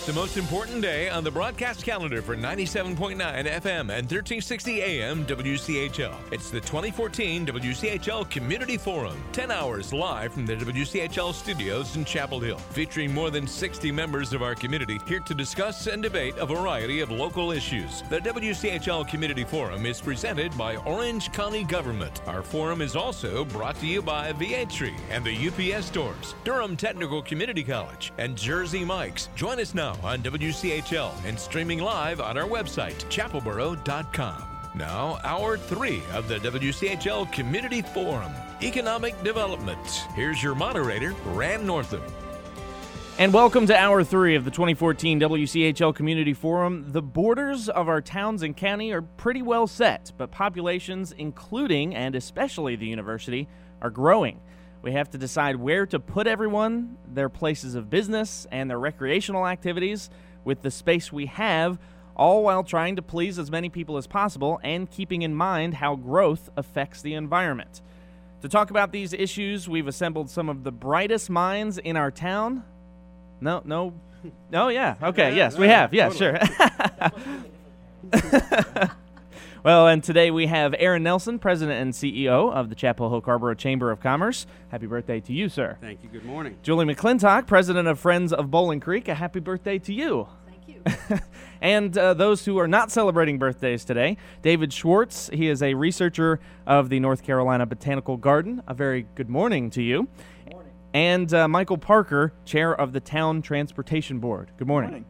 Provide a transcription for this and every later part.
It's the most important day on the broadcast calendar for 97.9 FM and 1360 AM WCHL. It's the 2014 WCHL Community Forum. 10 hours live from the WCHL studios in Chapel Hill, featuring more than 60 members of our community here to discuss and debate a variety of local issues. The WCHL Community Forum is presented by Orange County Government. Our forum is also brought to you by Vietri and the UPS stores, Durham Technical Community College, and Jersey Mike's. Join us now on WCHL and streaming live on our website, chapelboro.com. Now, Hour 3 of the WCHL Community Forum, Economic Development. Here's your moderator, Rand Northam. And welcome to Hour 3 of the 2014 WCHL Community Forum. The borders of our towns and county are pretty well set, but populations, including and especially the university, are growing. We have to decide where to put everyone, their places of business, and their recreational activities with the space we have, all while trying to please as many people as possible and keeping in mind how growth affects the environment. To talk about these issues, we've assembled some of the brightest minds in our town. No. Oh, yeah. Okay, yes, we have. Yeah, sure. Well, and today we have Aaron Nelson, President and CEO of the Chapel Hill Carrboro Chamber of Commerce. Happy birthday to you, sir. Thank you. Good morning. Julie McClintock, President of Friends of Bowling Creek. A happy birthday to you. Thank you. And those who are not celebrating birthdays today, David Schwartz. He is a researcher of the North Carolina Botanical Garden. A very good morning to you. Good morning. And Michael Parker, Chair of the Town Transportation Board. Good morning. Good morning.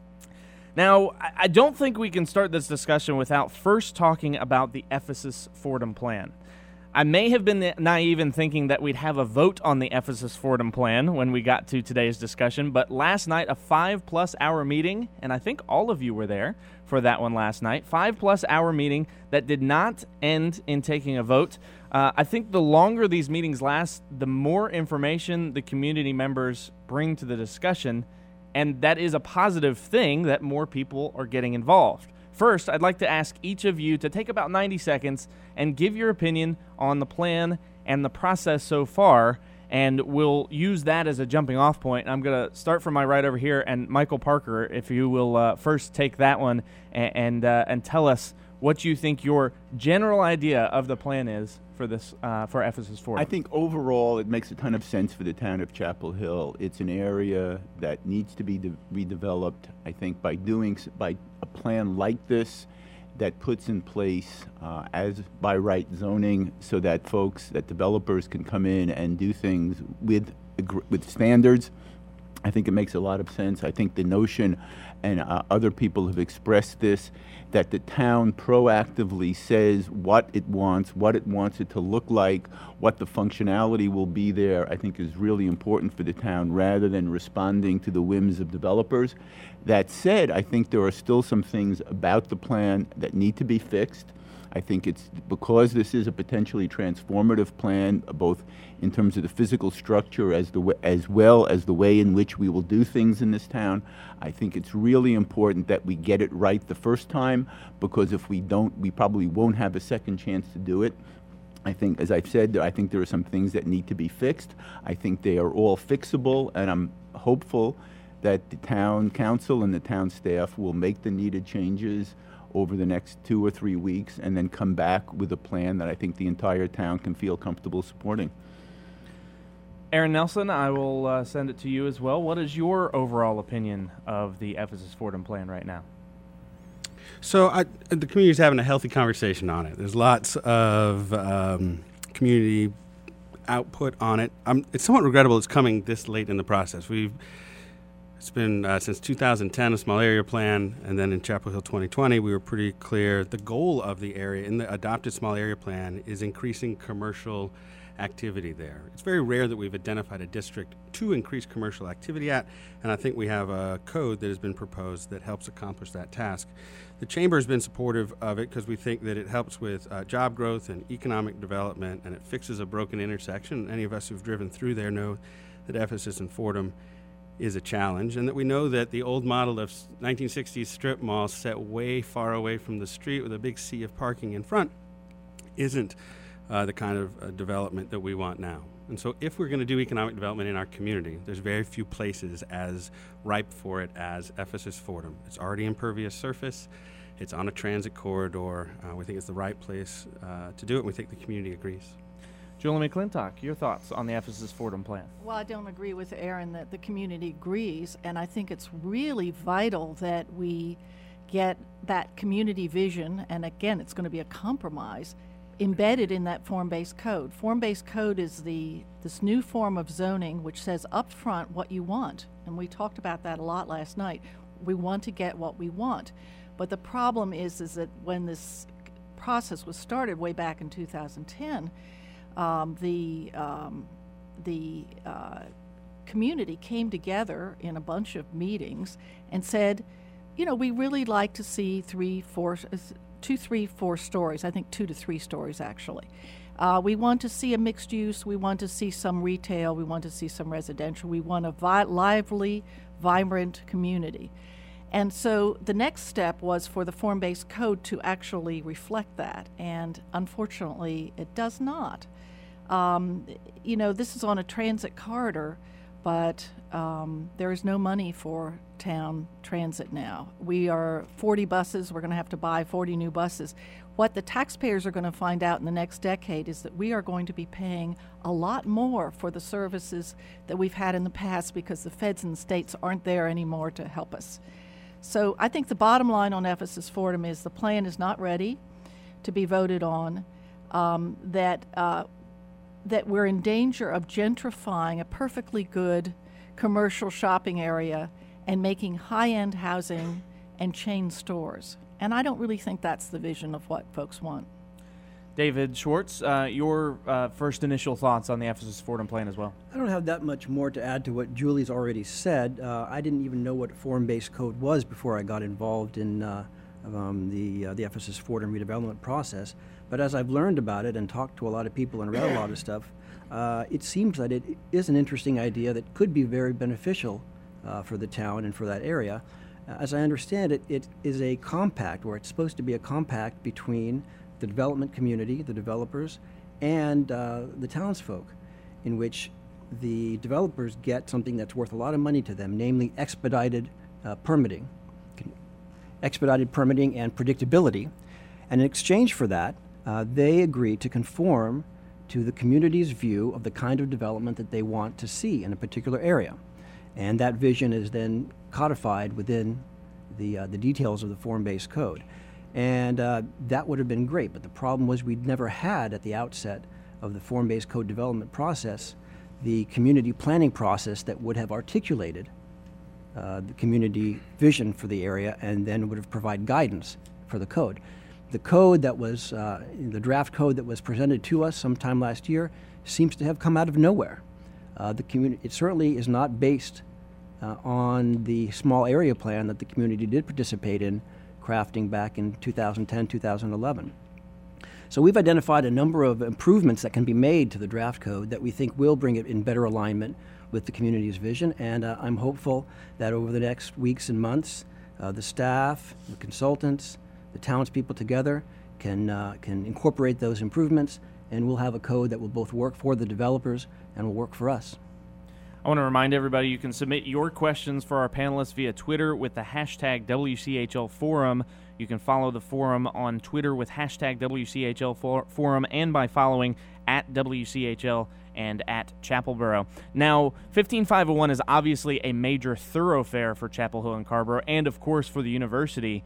Now, I don't think we can start this discussion without first talking about the Ephesus-Fordham Plan. I may have been naive in thinking that we'd have a vote on the Ephesus-Fordham Plan when we got to today's discussion, but last night, a 5+ hour meeting, and I think all of you were there for that one last night, 5+ hour meeting that did not end in taking a vote. I think the longer these meetings last, the more information the community members bring to the discussion, and that is a positive thing that more people are getting involved. First, I'd like to ask each of you to take about 90 seconds and give your opinion on the plan and the process so far, and we'll use that as a jumping off point. I'm going to start from my right over here, and Michael Parker, if you will first take that one and tell us what you think your general idea of the plan is for this for Ephesus-Fordham. I think overall it makes a ton of sense for the town of Chapel Hill. It's an area that needs to be redeveloped. I think by a plan like this that puts in place as by right zoning so that developers can come in and do things with standards, I think it makes a lot of sense. I think the notion, and other people have expressed this, that the town proactively says what it wants it to look like, what the functionality will be there, I think is really important for the town rather than responding to the whims of developers. That said, I think there are still some things about the plan that need to be fixed. I think it's because this is a potentially transformative plan, both in terms of the physical structure as well as the way in which we will do things in this town. I think it's really important that we get it right the first time, because if we don't, we probably won't have a second chance to do it. I think, as I've said, I think there are some things that need to be fixed. I think they are all fixable, and I'm hopeful that the town council and the town staff will make the needed changes over the next 2 or 3 weeks and then come back with a plan that I think the entire town can feel comfortable supporting. Aaron Nelson, I will send it to you as well. What is your overall opinion of the Ephesus-Fordham Plan right now? So the community is having a healthy conversation on it. There's lots of community output on it. It's somewhat regrettable it's coming this late in the process. It's been since 2010 a small area plan, and then in Chapel Hill 2020 we were pretty clear the goal of the area in the adopted small area plan is increasing commercial activity there. It's very rare that we've identified a district to increase commercial activity at, and I think we have a code that has been proposed that helps accomplish that task. The Chamber has been supportive of it because we think that it helps with job growth and economic development, and it fixes a broken intersection. Any of us who've driven through there know that Ephesus and Fordham is a challenge, and that we know that the old model of 1960s strip malls set way far away from the street with a big sea of parking in front isn't the kind of development that we want now. And so if we're going to do economic development in our community, there's very few places as ripe for it as Ephesus Fordham. It's already impervious surface. It's on a transit corridor. We think it's the right place to do it, and we think the community agrees. Julie McClintock, your thoughts on the Ephesus Fordham plan? Well, I don't agree with Aaron that the community agrees, and I think it's really vital that we get that community vision, and again, it's going to be a compromise, embedded in that form-based code. Form-based code is this new form of zoning which says up front what you want, and we talked about that a lot last night. We want to get what we want. But the problem is that when this process was started way back in 2010, the community came together in a bunch of meetings and said, you know, we really like to see 2, 3, 4 stories. I think 2 to 3 stories actually. We want to see a mixed use. We want to see some retail. We want to see some residential. We want a lively, vibrant community. And so the next step was for the form-based code to actually reflect that, and unfortunately it does not. You know, this is on a transit corridor, but there is no money for town transit now. We are 40 buses. We're going to have to buy 40 new buses. What the taxpayers are going to find out in the next decade is that we are going to be paying a lot more for the services that we've had in the past because the feds and the states aren't there anymore to help us. So I think the bottom line on Ephesus Fordham is the plan is not ready to be voted on, that we're in danger of gentrifying a perfectly good commercial shopping area and making high-end housing and chain stores. And I don't really think that's the vision of what folks want. David Schwartz, your first initial thoughts on the Ephesus Fordham plan as well. I don't have that much more to add to what Julie's already said. I didn't even know what form-based code was before I got involved in the Ephesus Fordham redevelopment process. But as I've learned about it and talked to a lot of people and read a lot of stuff, it seems that it is an interesting idea that could be very beneficial for the town and for that area. As I understand it, it is a compact, or it's supposed to be a compact between the development community, the developers, and the townsfolk, in which the developers get something that's worth a lot of money to them, namely expedited permitting and predictability. And in exchange for that, they agree to conform to the community's view of the kind of development that they want to see in a particular area. And that vision is then codified within the details of the form-based code. And that would have been great, but the problem was we'd never had at the outset of the form-based code development process the community planning process that would have articulated the community vision for the area and then would have provided guidance for the code. The code that was, the draft code that was presented to us sometime last year seems to have come out of nowhere. It certainly is not based on the small area plan that the community did participate in crafting back in 2010, 2011. So we've identified a number of improvements that can be made to the draft code that we think will bring it in better alignment with the community's vision, and I'm hopeful that over the next weeks and months, the staff, the consultants, the townspeople together can incorporate those improvements, and we'll have a code that will both work for the developers and will work for us. I want to remind everybody you can submit your questions for our panelists via Twitter with the hashtag WCHL Forum. You can follow the forum on Twitter with hashtag WCHL Forum and by following at WCHL and at Chapelboro. Now, 15501 is obviously a major thoroughfare for Chapel Hill and Carrboro and, of course, for the university.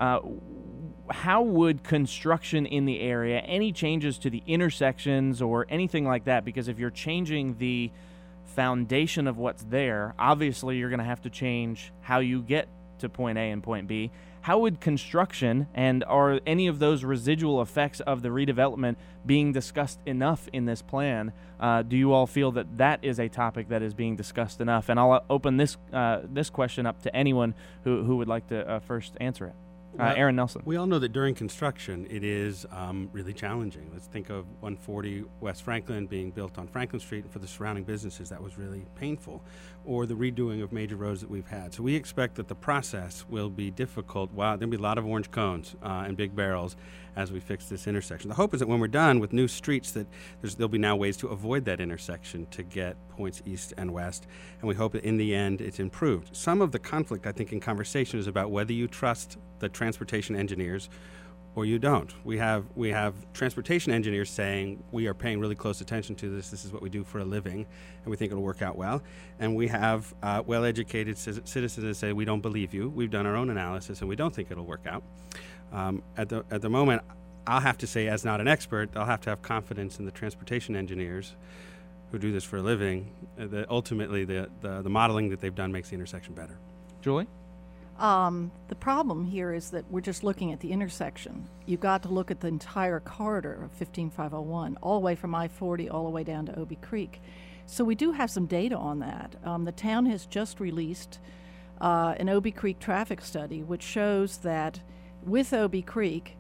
How would construction in the area, any changes to the intersections or anything like that, because if you're changing the foundation of what's there, obviously you're going to have to change how you get to point A and point B. How would construction and are any of those residual effects of the redevelopment being discussed enough in this plan? Do you all feel that that is a topic that is being discussed enough? And I'll open this question up to anyone who would like to first answer it. Aaron Nelson. We all know that during construction, it is really challenging. Let's think of 140 West Franklin being built on Franklin Street, and for the surrounding businesses, that was really painful, or the redoing of major roads that we've had. So we expect that the process will be difficult. Wow, there'll be a lot of orange cones and big barrels as we fix this intersection. The hope is that when we're done with new streets, that there'll be now ways to avoid that intersection to get points east and west, and we hope that in the end it's improved. Some of the conflict, I think, in conversation is about whether you trust the transportation engineers or you don't. We have transportation engineers saying we are paying really close attention to this. This is what we do for a living, and we think it'll work out well. And we have well-educated citizens that say we don't believe you. We've done our own analysis, and we don't think it'll work out. At the moment, I'll have to say, as not an expert, I'll have to have confidence in the transportation engineers who do this for a living. That ultimately, the modeling that they've done makes the intersection better. Julie? The problem here is that we're just looking at the intersection. You've got to look at the entire corridor of 15501, all the way from I-40 all the way down to Obie Creek. So we do have some data on that. The town has just released an Obie Creek traffic study, which shows that with Obie Creek,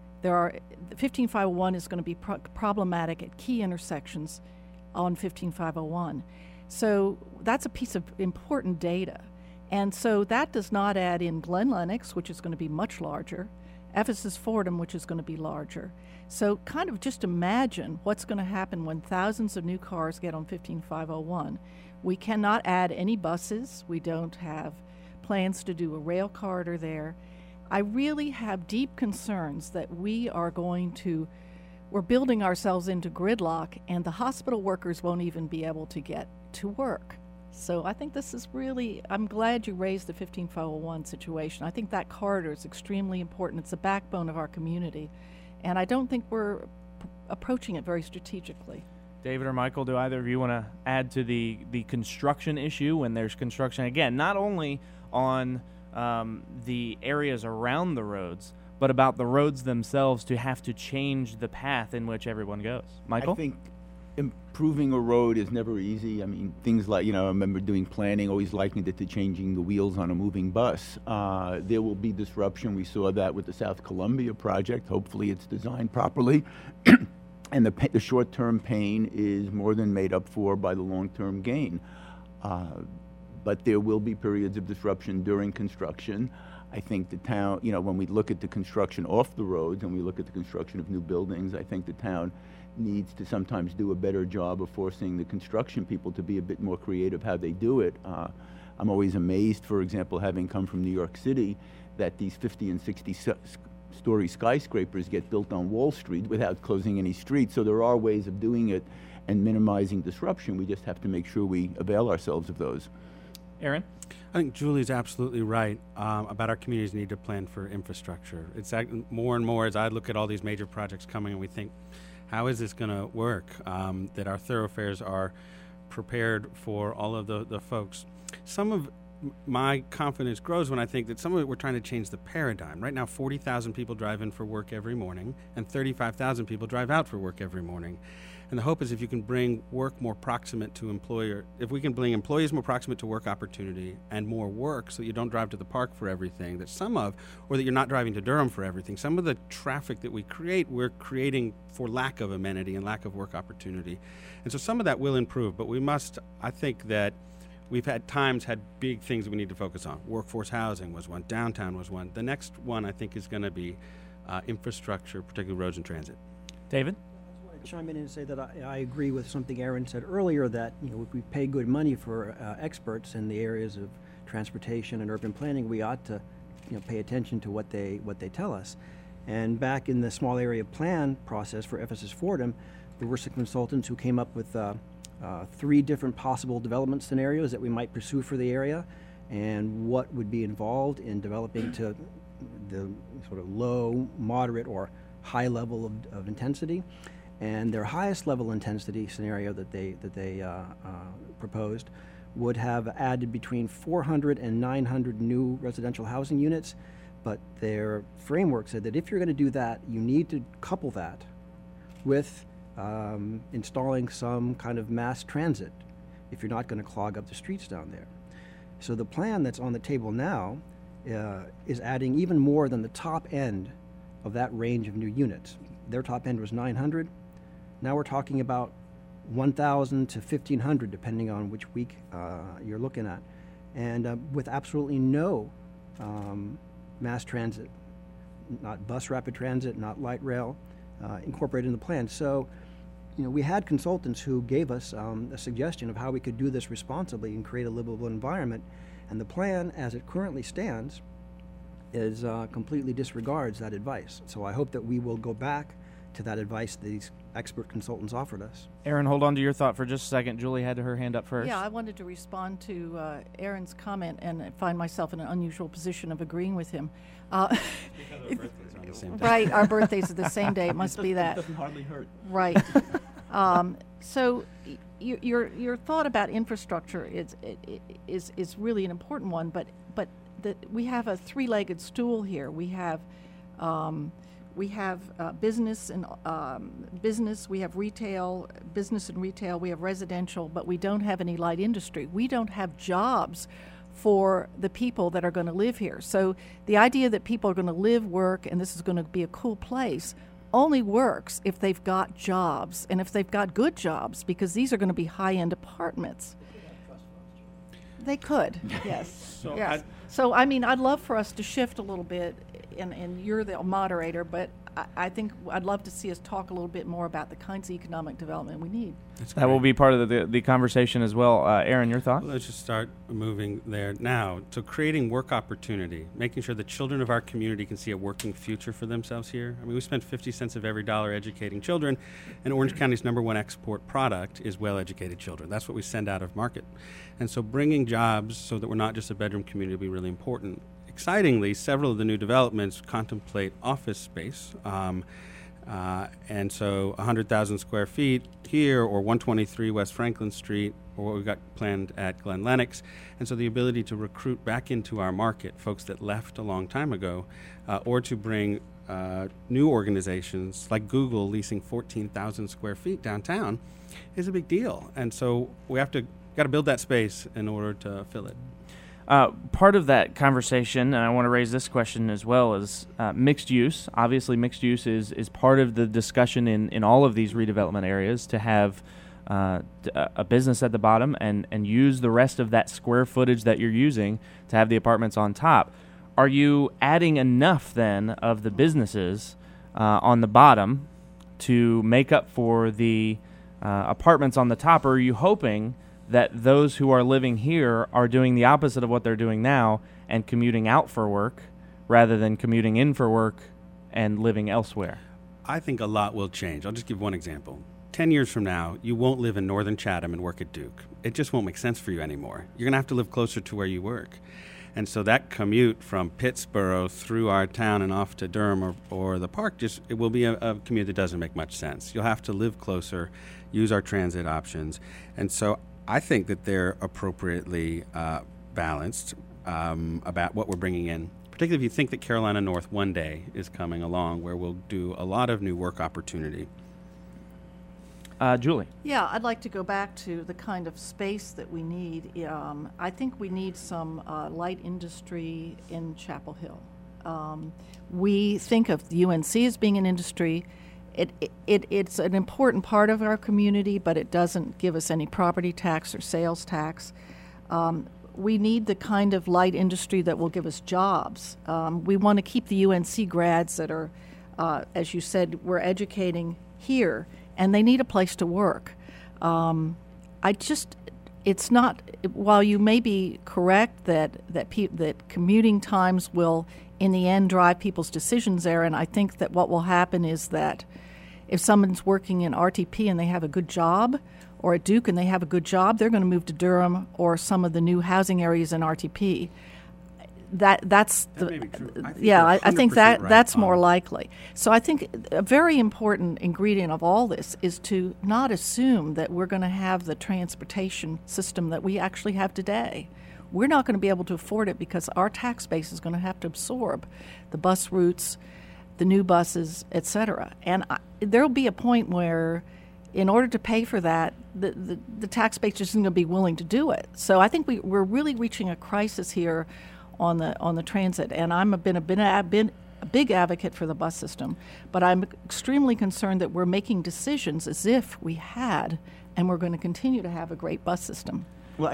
15501 is going to be problematic at key intersections on 15501. So that's a piece of important data. And so that does not add in Glen Lennox, which is going to be much larger, Ephesus Fordham, which is going to be larger. So kind of just imagine what's going to happen when thousands of new cars get on 15501. We cannot add any buses. We don't have plans to do a rail corridor there. I really have deep concerns that we're building ourselves into gridlock, and the hospital workers won't even be able to get to work. So I think this is really, I'm glad you raised the 15501 situation. I think that corridor is extremely important. It's the backbone of our community, and I don't think we're approaching it very strategically. David or Michael, do either of you want to add to the construction issue when there's construction, again, not only on the areas around the roads, but about the roads themselves to have to change the path in which everyone goes? Michael? I think improving a road is never easy. I mean, things like, I remember doing planning, always likened it to changing the wheels on a moving bus. There will be disruption. We saw that with the South Columbia project. Hopefully it's designed properly. And the short-term pain is more than made up for by the long-term gain. But there will be periods of disruption during construction. I think the town, when we look at the construction off the roads and we look at the construction of new buildings, I think the town needs to sometimes do a better job of forcing the construction people to be a bit more creative how they do it. I'm always amazed, for example, having come from New York City, that these 50 and 60-story skyscrapers get built on Wall Street without closing any streets. So there are ways of doing it and minimizing disruption. We just have to make sure we avail ourselves of those. Aaron? I think Julie's absolutely right about our communities need to plan for infrastructure. It's more and more as I look at all these major projects coming, and we think, how is this going to work? That our thoroughfares are prepared for all of the folks. Some of my confidence grows when I think that some of it we're trying to change the paradigm. Right now, 40,000 people drive in for work every morning, and 35,000 people drive out for work every morning. And the hope is if you can bring work more proximate to if we can bring employees more proximate to work opportunity and more work so that you don't drive to the park for everything, or that you're not driving to Durham for everything. Some of the traffic that we're creating for lack of amenity and lack of work opportunity. And so some of that will improve, but I think that we've had big things that we need to focus on. Workforce housing was one, downtown was one. The next one I think is going to be infrastructure, particularly roads and transit. David? Chime in and say that I agree with something Aaron said earlier, that if we pay good money for experts in the areas of transportation and urban planning, we ought to pay attention to what they tell us. And back in the small area plan process for Ephesus Fordham, there were some consultants who came up with 3 different possible development scenarios that we might pursue for the area, and what would be involved in developing to the sort of low, moderate, or high level of intensity. And their highest level intensity scenario that they proposed would have added between 400 and 900 new residential housing units. But their framework said that if you're going to do that, you need to couple that with installing some kind of mass transit if you're not going to clog up the streets down there. So the plan that's on the table now is adding even more than the top end of that range of new units. Their top end was 900. Now we're talking about 1,000 to 1,500, depending on which week you're looking at, and with absolutely no mass transit, not bus rapid transit, not light rail, incorporated in the plan. So, we had consultants who gave us a suggestion of how we could do this responsibly and create a livable environment, and the plan, as it currently stands, is completely disregards that advice. So I hope that we will go back to that advice these expert consultants offered us. Aaron, hold on to your thought for just a second. Julie had her hand up first. Yeah, I wanted to respond to Aaron's comment and find myself in an unusual position of agreeing with him. Because our birthdays are on the same day. Right, our birthdays are the same day. It must be that. It doesn't hardly hurt. Right. So your thought about infrastructure is really an important one, but we have a three-legged stool here. We have business and business. We have retail, business and retail. We have residential, but we don't have any light industry. We don't have jobs for the people that are going to live here. So the idea that people are going to live, work, and this is going to be a cool place only works if they've got jobs and if they've got good jobs, because these are going to be high-end apartments. They could, yes. So I mean, I'd love for us to shift a little bit, and you're the moderator, but I think I'd love to see us talk a little bit more about the kinds of economic development we need. That will be part of the conversation as well. Aaron, your thought? Well, let's just start moving there now. So creating work opportunity, making sure the children of our community can see a working future for themselves here. I mean, we spend 50 cents of every dollar educating children, and Orange County's #1 export product is well-educated children. That's what we send out of market. And so bringing jobs so that we're not just a bedroom community will be really important. Excitingly, several of the new developments contemplate office space. And so 100,000 square feet here, or 123 West Franklin Street, or what we've got planned at Glen Lennox. And so the ability to recruit back into our market folks that left a long time ago, or to bring new organizations like Google leasing 14,000 square feet downtown is a big deal. And so we got to build that space in order to fill it. Part of that conversation, and I want to raise this question as well, is mixed use. Obviously, mixed use is part of the discussion in all of these redevelopment areas, to have a business at the bottom and use the rest of that square footage that you're using to have the apartments on top. Are you adding enough then of the businesses on the bottom to make up for the apartments on the top, or are you hoping that those who are living here are doing the opposite of what they're doing now and commuting out for work rather than commuting in for work and living elsewhere? I think a lot will change. I'll just give one example. 10 years from now, you won't live in northern Chatham and work at Duke. It just won't make sense for you anymore. You're going to have to live closer to where you work. And so that commute from Pittsboro through our town and off to Durham or the park, it will be a commute that doesn't make much sense. You'll have to live closer, use our transit options. And so I think that they're appropriately balanced about what we're bringing in, particularly if you think that Carolina North one day is coming along, where we'll do a lot of new work opportunity. Julie? Yeah, I'd like to go back to the kind of space that we need. I think we need some light industry in Chapel Hill. We think of the UNC as being an industry. It's an important part of our community, but it doesn't give us any property tax or sales tax. We need the kind of light industry that will give us jobs. We want to keep the UNC grads that are, as you said, we're educating here, and they need a place to work. It's not, while you may be correct that commuting times will, in the end, drive people's decisions there, and I think that what will happen is that if someone's working in RTP and they have a good job, or at Duke and they have a good job, they're going to move to Durham or some of the new housing areas in RTP. That's that may be true. I think right that's on. more likely. So I think a very important ingredient of all this is to not assume that we're going to have the transportation system that we actually have today. We're not going to be able to afford it because our tax base is going to have to absorb the bus routes, the new buses, et cetera. And there'll be a point where, in order to pay for that, the tax base isn't going to be willing to do it. So I think we're really reaching a crisis here on the transit, and I'm been a big advocate for the bus system, but I'm extremely concerned that we're making decisions as if we had, and we're going to continue to have a great bus system. Well,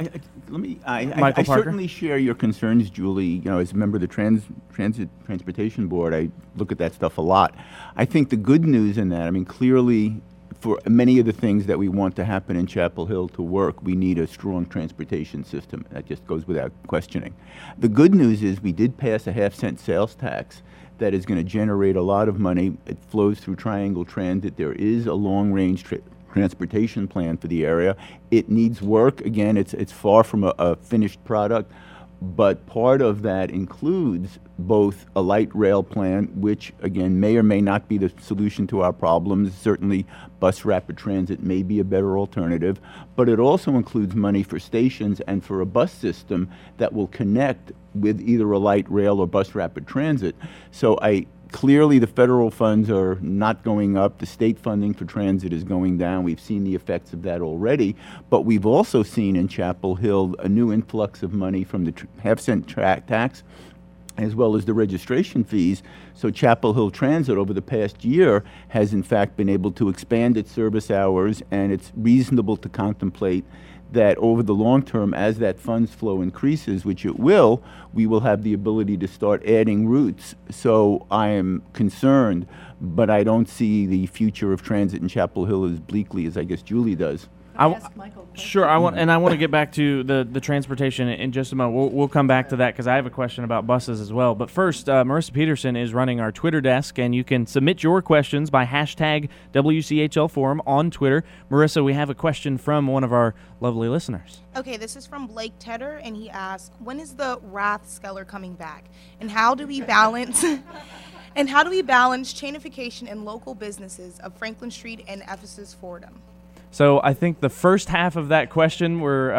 I Michael Parker? certainly share your concerns, Julie. You know, as a member of the Transportation Board, I look at that stuff a lot. I think the good news in that, I mean, clearly, for many of the things that we want to happen in Chapel Hill to work, we need a strong transportation system. That just goes without questioning. The good news is we did pass a half-cent sales tax that is going to generate a lot of money. It flows through Triangle Transit. There is a long-range transportation plan for the area. It needs work. Again, it's far from a finished product, but part of that includes both a light rail plan, which again may or may not be the solution to our problems. Certainly bus rapid transit may be a better alternative, but it also includes money for stations and for a bus system that will connect with either a light rail or bus rapid transit. So clearly the federal funds are not going up. The state funding for transit is going down. We've seen the effects of that already. But we've also seen in Chapel Hill a new influx of money from the half-cent tax as well as the registration fees. So Chapel Hill Transit over the past year has in fact been able to expand its service hours, and it's reasonable to contemplate that over the long term, as that funds flow increases, which it will, we will have the ability to start adding routes. So I am concerned, but I don't see the future of transit in Chapel Hill as bleakly as I guess Julie does. Ask Michael a question. Sure, I want to get back to the transportation in just a moment. We'll come back to that because I have a question about buses as well. But first, Marissa Peterson is running our Twitter desk, and you can submit your questions by hashtag WCHL Forum on Twitter. Marissa, we have a question from one of our lovely listeners. Okay, this is from Blake Tedder, and he asked, when is the Rathskeller coming back? And how do we balance... And how do we balance chainification in local businesses of Franklin Street and Ephesus Fordham? So I think the first half of that question,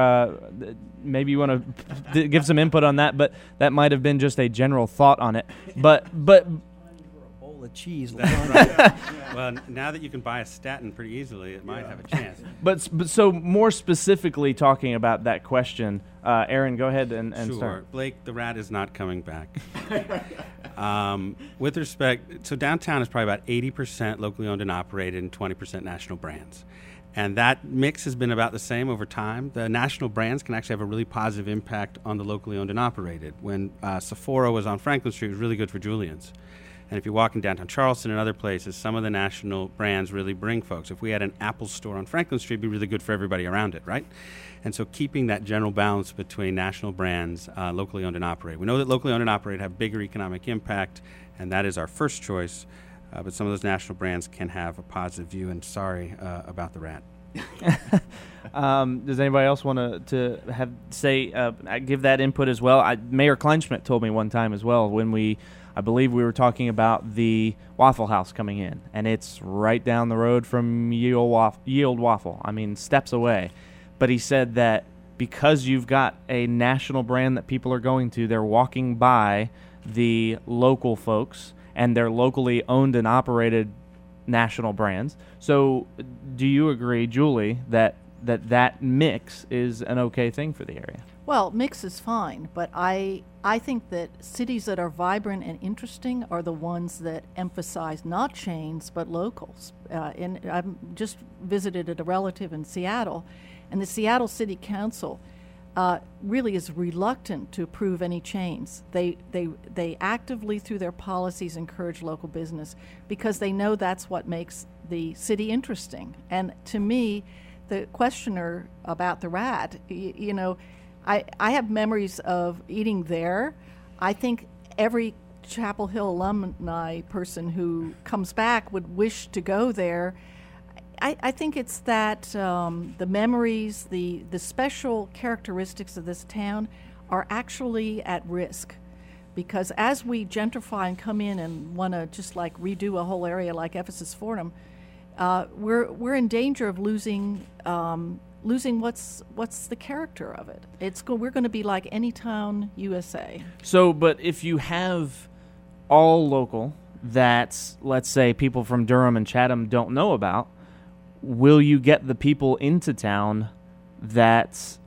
maybe you want to give some input on that, but that might have been just a general thought on it. But A bowl of cheese. Well, now that you can buy a statin pretty easily, it might have a chance. but so more specifically talking about that question, Aaron, go ahead and Sure. start. Blake, the rat is not coming back. With respect, so downtown is probably about 80% locally owned and operated and 20% national brands. And that mix has been about the same over time. The national brands can actually have a really positive impact on the locally owned and operated. When Sephora was on Franklin Street, it was really good for Julian's. And if you walk in downtown Charleston and other places, some of the national brands really bring folks. If we had an Apple store on Franklin Street, it'd be really good for everybody around it, right? And so keeping that general balance between national brands, locally owned and operated. We know that locally owned and operated have bigger economic impact, and that is our first choice. But some of those national brands can have a positive view, and sorry about the rat. Does anybody else want to give that input as well? Mayor Kleinschmidt told me one time as well when I believe we were talking about the Waffle House coming in, and it's right down the road from Yield Waffle. I mean, steps away. But he said that because you've got a national brand that people are going to, they're walking by the local folks, and they're locally owned and operated national brands. So do you agree, Julie, that mix is an okay thing for the area? Well, mix is fine, but I think that cities that are vibrant and interesting are the ones that emphasize not chains but locals. And I've just visited a relative in Seattle, and the Seattle City Council really is reluctant to approve any chains. They actively, through their policies, encourage local business because they know that's what makes the city interesting. And to me, the questioner about the rat, I have memories of eating there. I think every Chapel Hill alumni person who comes back would wish to go there. I think it's that the memories, the special characteristics of this town are actually at risk. Because as we gentrify and come in and want to just like redo a whole area like Ephesus Fordham, we're in danger of losing what's the character of it. We're going to be like any town USA. So, but if you have all local that, let's say, people from Durham and Chatham don't know about, will you get the people into town that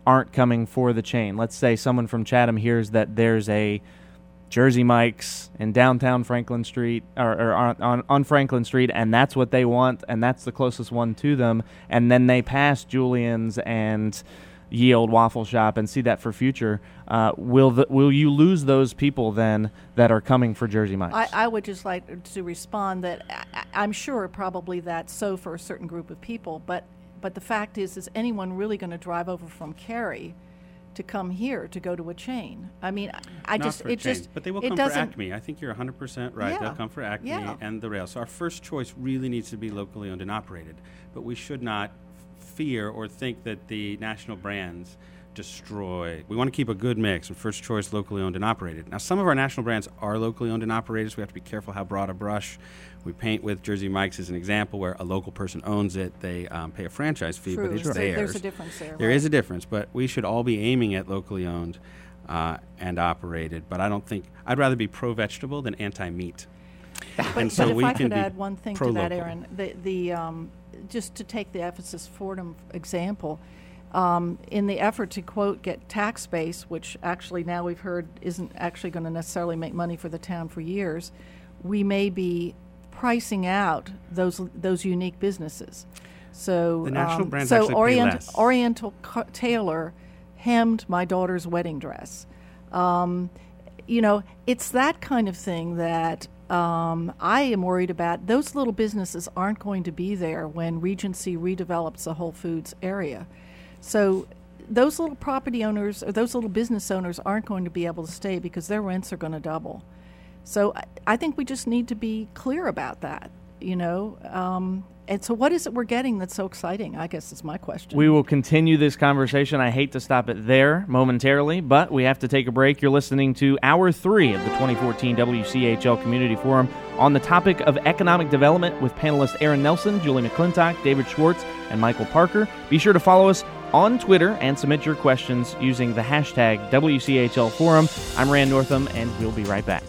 aren't coming for the chain. Let's say someone from Chatham hears that there's a Jersey Mike's in downtown Franklin Street, or on Franklin Street, and that's what they want, and that's the closest one to them, and then they pass Julian's and Ye Old Waffle Shop and see that for future. Will you lose those people then that are coming for Jersey Mike's? I would just like to respond that I'm sure probably that's so for a certain group of people, but the fact is anyone really going to drive over from Cary to come here to go to a chain? I mean, but they will come for Acme. I think you're 100% right. Yeah. They'll come for Acme and the rail. So our first choice really needs to be locally owned and operated, but we should not fear or think that the national brands destroy. We want to keep a good mix of first choice locally owned and operated. Now, some of our national brands are locally owned and operated, so we have to be careful how broad a brush we paint with. Jersey Mike's is an example where a local person owns it. They pay a franchise fee, True. but it's So theirs. there's a difference there. There is a difference, but we should all be aiming at locally owned and operated. But I'd rather be pro-vegetable than anti-meat. But if I could add one thing to that, Aaron, just to take the Ephesus Fordham example, in the effort to, quote, get tax base, which actually now we've heard isn't actually going to necessarily make money for the town for years, we may be pricing out those unique businesses. So the national brands actually pay less. Oriental Tailor hemmed my daughter's wedding dress. It's that kind of thing that I am worried about. Those little businesses aren't going to be there when Regency redevelops the Whole Foods area. So those little property owners or those little business owners aren't going to be able to stay because their rents are going to double. So I think we just need to be clear about that, And so what is it we're getting that's so exciting, I guess is my question. We will continue this conversation. I hate to stop it there momentarily, but we have to take a break. You're listening to Hour 3 of the 2014 WCHL Community Forum on the topic of economic development with panelists Aaron Nelson, Julie McClintock, David Schwartz, and Michael Parker. Be sure to follow us on Twitter and submit your questions using the hashtag WCHL Forum. I'm Rand Northam, and we'll be right back.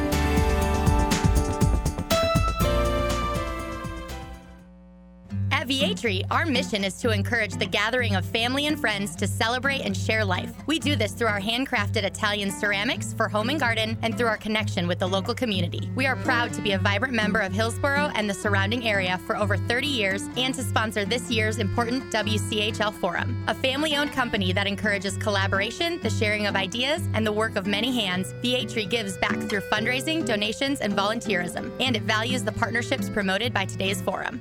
At Viatri, our mission is to encourage the gathering of family and friends to celebrate and share life. We do this through our handcrafted Italian ceramics for home and garden and through our connection with the local community. We are proud to be a vibrant member of Hillsborough and the surrounding area for over 30 years and to sponsor this year's important WCHL Forum. A family-owned company that encourages collaboration, the sharing of ideas, and the work of many hands, Viatri gives back through fundraising, donations, and volunteerism, and it values the partnerships promoted by today's forum.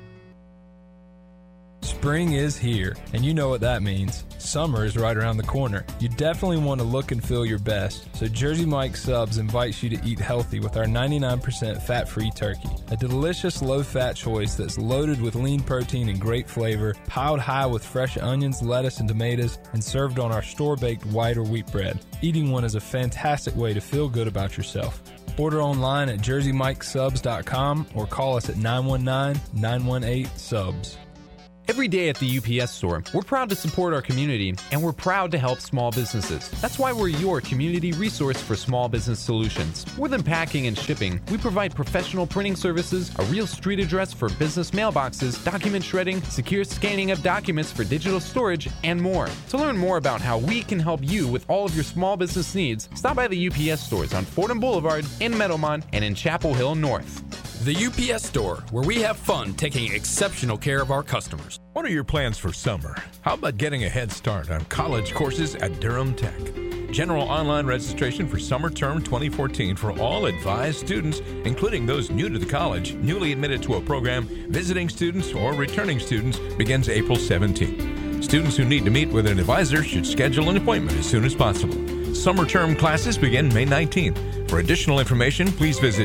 Spring is here, and you know what that means. Summer is right around the corner. You definitely want to look and feel your best, so Jersey Mike's Subs invites you to eat healthy with our 99% fat-free turkey. A delicious low-fat choice that's loaded with lean protein and great flavor, piled high with fresh onions, lettuce, and tomatoes, and served on our store-baked white or wheat bread. Eating one is a fantastic way to feel good about yourself. Order online at jerseymikesubs.com or call us at 919-918-SUBS. Every day at the UPS store, we're proud to support our community, and we're proud to help small businesses. That's why we're your community resource for small business solutions. More than packing and shipping, we provide professional printing services, a real street address for business mailboxes, document shredding, secure scanning of documents for digital storage, and more. To learn more about how we can help you with all of your small business needs, stop by the UPS stores on Fordham Boulevard, in Meadowmont, and in Chapel Hill North. The UPS store, where we have fun taking exceptional care of our customers. What are your plans for summer? How about getting a head start on college courses at Durham Tech? General online registration for summer term 2014 for all advised students, including those new to the college, newly admitted to a program, visiting students, or returning students, begins April 17th. Students who need to meet with an advisor should schedule an appointment as soon as possible. Summer term classes begin May 19th. For additional information, please visit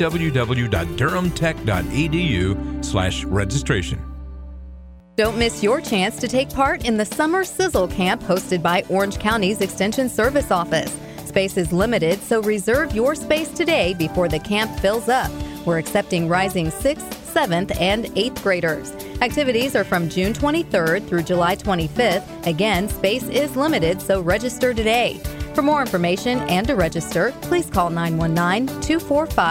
www.durhamtech.edu/registration. Don't miss your chance to take part in the Summer Sizzle Camp hosted by Orange County's Extension Service Office. Space is limited, so reserve your space today before the camp fills up. We're accepting rising 6th, 7th, and 8th graders. Activities are from June 23rd through July 25th. Again, space is limited, so register today. For more information and to register, please call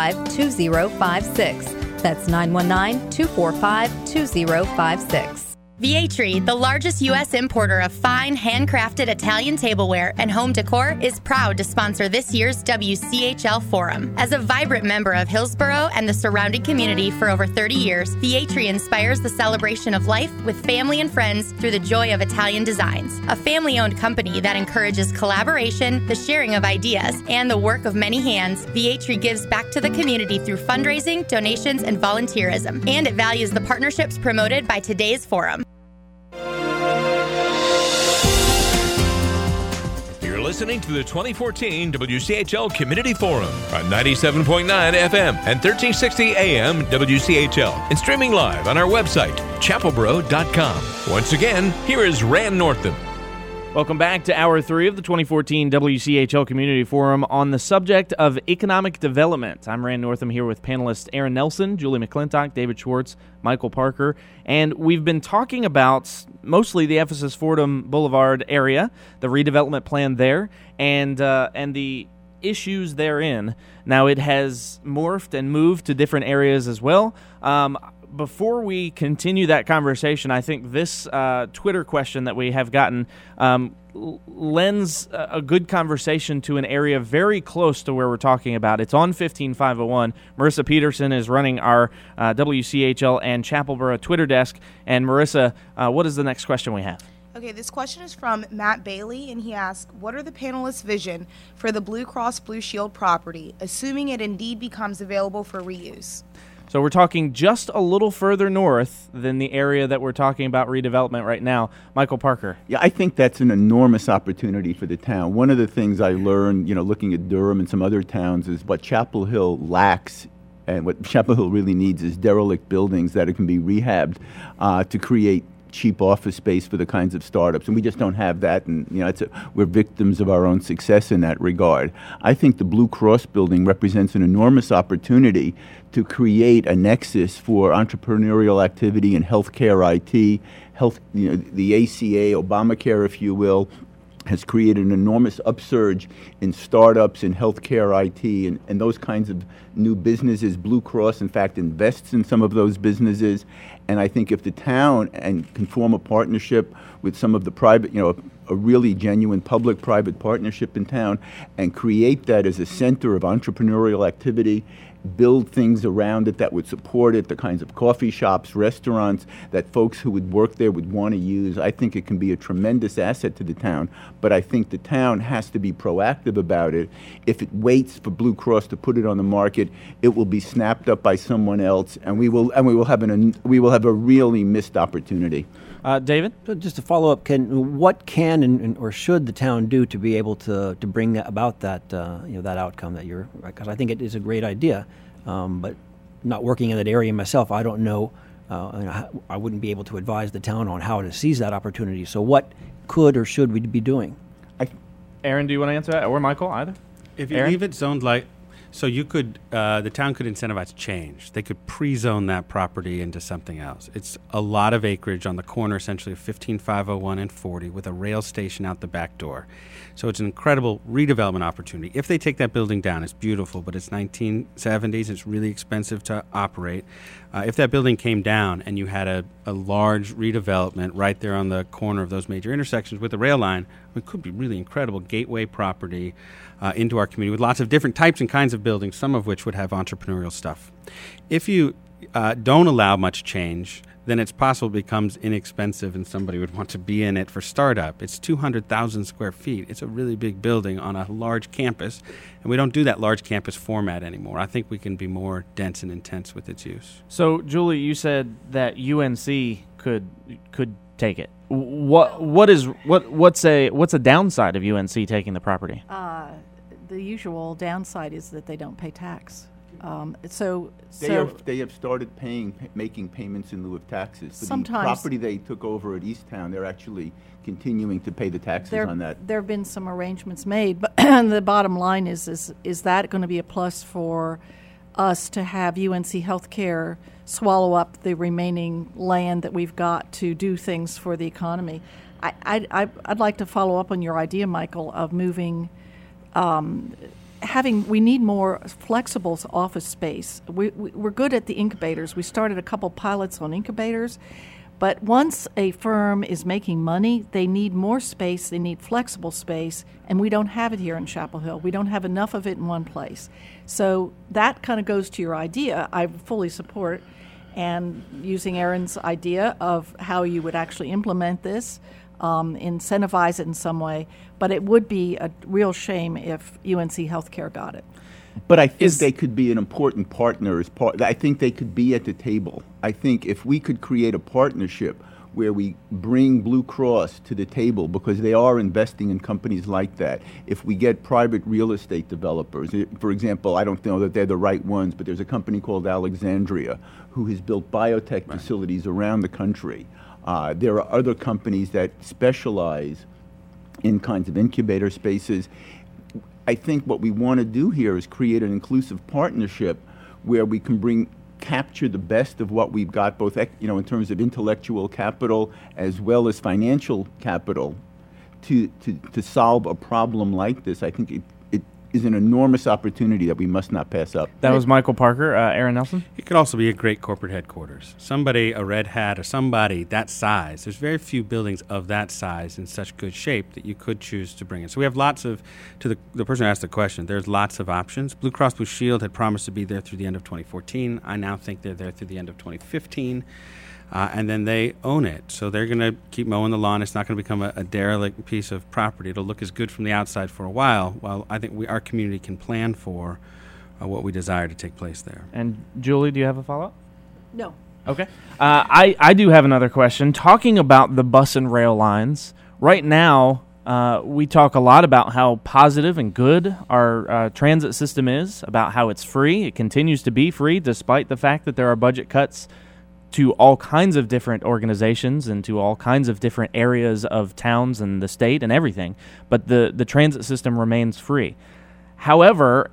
919-245-2056. That's 919-245-2056. Vietri, the largest U.S. importer of fine, handcrafted Italian tableware and home decor, is proud to sponsor this year's WCHL Forum. As a vibrant member of Hillsborough and the surrounding community for over 30 years, Vietri inspires the celebration of life with family and friends through the joy of Italian designs. A family-owned company that encourages collaboration, the sharing of ideas, and the work of many hands, Vietri gives back to the community through fundraising, donations, and volunteerism. And it values the partnerships promoted by today's forum. You're listening to the 2014 WCHL Community Forum on 97.9 FM and 1360 AM WCHL and streaming live on our website, chapelboro.com. Once again, here is Rand Northam. Welcome back to Hour 3 of the 2014 WCHL Community Forum on the subject of economic development. I'm Rand Northam here with panelists Aaron Nelson, Julie McClintock, David Schwartz, Michael Parker, and we've been talking about mostly the Ephesus Fordham Boulevard area, the redevelopment plan there, and the issues therein. Now, it has morphed and moved to different areas as well. Before we continue that conversation, I think this Twitter question that we have gotten lends a good conversation to an area very close to where we're talking about. It's on 15501. Marissa Peterson is running our WCHL and Chapelboro Twitter desk. And Marissa, what is the next question we have? Okay, this question is from Matt Bailey, and he asks, what are the panelists' vision for the Blue Cross Blue Shield property, assuming it indeed becomes available for reuse? So we're talking just a little further north than the area that we're talking about redevelopment right now. Michael Parker. Yeah, I think that's an enormous opportunity for the town. One of the things I learned, looking at Durham and some other towns, is what Chapel Hill lacks, and what Chapel Hill really needs is derelict buildings that can be rehabbed to create cheap office space for the kinds of startups, and we just don't have that, and we're victims of our own success in that regard. I think the Blue Cross building represents an enormous opportunity to create a nexus for entrepreneurial activity in healthcare, IT, the ACA, Obamacare, if you will, has created an enormous upsurge in startups, in healthcare, IT, and those kinds of new businesses. Blue Cross, in fact, invests in some of those businesses. And I think if the town can form a partnership with some of the private, a really genuine public-private partnership in town, and create that as a center of entrepreneurial activity, build things around it that would support it, the kinds of coffee shops, restaurants that folks who would work there would want to use, I think it can be a tremendous asset to the town. But I think the town has to be proactive about it. If it waits for Blue Cross to put it on the market, it will be snapped up by someone else, and we will have a really missed opportunity. David? So just to follow up, what can or should the town do to be able to bring about that that outcome that you're, because I think it is a great idea, but not working in that area myself, I don't know. I wouldn't be able to advise the town on how to seize that opportunity. So what could or should we be doing? Aaron, do you want to answer that, or Michael, either? If you leave it zoned light. So you could, the town could incentivize change. They could pre-zone that property into something else. It's a lot of acreage on the corner, essentially, of 15501 and 40, with a rail station out the back door. So it's an incredible redevelopment opportunity. If they take that building down, it's beautiful, but it's 1970s. It's really expensive to operate. If that building came down and you had a large redevelopment right there on the corner of those major intersections with a rail line, it could be really incredible gateway property into our community with lots of different types and kinds of buildings, some of which would have entrepreneurial stuff. If you don't allow much change, then it's possible it becomes inexpensive and somebody would want to be in it for startup. It's 200,000 square feet. It's a really big building on a large campus, and we don't do that large campus format anymore. I think we can be more dense and intense with its use. So, Julie, you said that UNC could take it. What's a downside of UNC taking the property? The usual downside is that they don't pay tax. They have started making payments in lieu of taxes. For sometimes the property they took over at Easttown, they're actually continuing to pay the taxes on that. There have been some arrangements made, but the bottom line is that going to be a plus for us to have UNC Healthcare swallow up the remaining land that we've got to do things for the economy? I'd like to follow up on your idea, Michael, of moving. We need more flexible office space. We're good at the incubators. We started a couple pilots on incubators, But once a firm is making money, they need more space, they need flexible space, and we don't have it here in Chapel Hill. We don't have enough of it in one place. So that kind of goes to your idea. I fully support and using Erin's idea of how you would actually implement this, incentivize it in some way. But it would be a real shame if UNC Healthcare got it. But I think they could be an important partner. I think they could be at the table. I think if we could create a partnership where we bring Blue Cross to the table, because they are investing in companies like that. If we get private real estate developers, for example, I don't know that they're the right ones, but there's a company called Alexandria who has built biotech facilities around the country. There are other companies that specialize in kinds of incubator spaces. I think what we want to do here is create an inclusive partnership where we can capture the best of what we've got, both in terms of intellectual capital as well as financial capital, to solve a problem like this. I think it is an enormous opportunity that we must not pass up. That was Michael Parker. Erin Nelson? It could also be a great corporate headquarters. Somebody, a Red Hat, or somebody that size. There's very few buildings of that size in such good shape that you could choose to bring in. So we have lots of, to the person who asked the question, there's lots of options. Blue Cross Blue Shield had promised to be there through the end of 2014. I now think they're there through the end of 2015. And then they own it. So they're going to keep mowing the lawn. It's not going to become a derelict piece of property. It'll look as good from the outside for a while I think our community can plan for what we desire to take place there. And Julie, do you have a follow-up? No. Okay. I do have another question. Talking about the bus and rail lines, right now we talk a lot about how positive and good our transit system is, about how it's free. It continues to be free despite the fact that there are budget cuts to all kinds of different organizations and to all kinds of different areas of towns and the state and everything. But the transit system remains free. However,